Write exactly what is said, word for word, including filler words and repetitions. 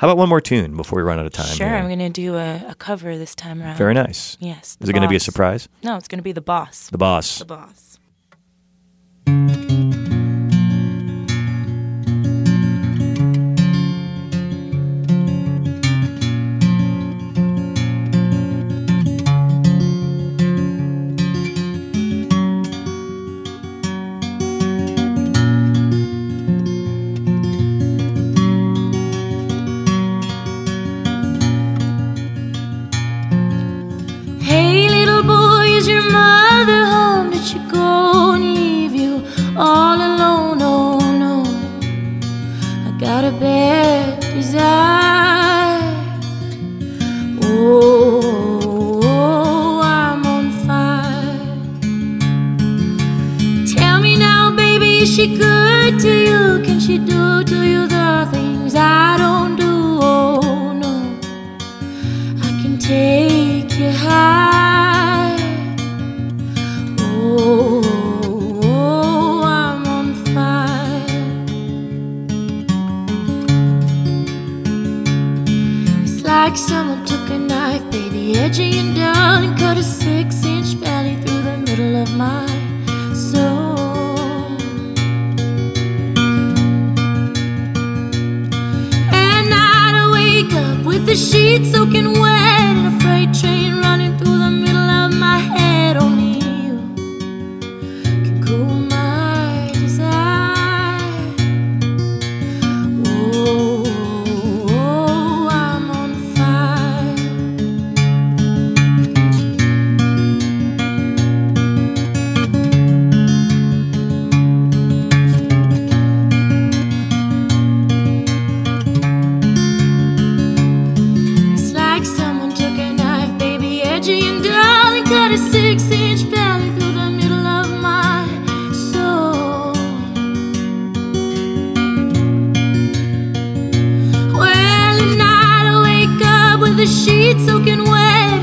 How about one more tune before we run out of time? Sure, here? I'm going to do a, a cover this time around. Very nice. Yes. Is it going to be a Boss. surprise? No, it's going to be The Boss. The Boss. The Boss. Hey, little boy, is your mother home? Did she go and leave you all alone? Oh no, I got a bad desire. Oh, I'm on fire. Tell me now, baby, is she good to you? Can she do to you the things I don't do? Oh no, I can take you high. Oh, I'm on fire. It's like someone took a knife, baby, edging and dull, and cut a six-inch valley through the middle of my soul. At night I wake up with the sheets soaking wet and a freight train running through the middle of my head. Only you can cool my desire. Oh, I'm on fire. It's like someone took a knife, baby, edgy and dull, and cut a six-inch valley through the middle of my soul. Well, at night I wake up with the sheets soaking wet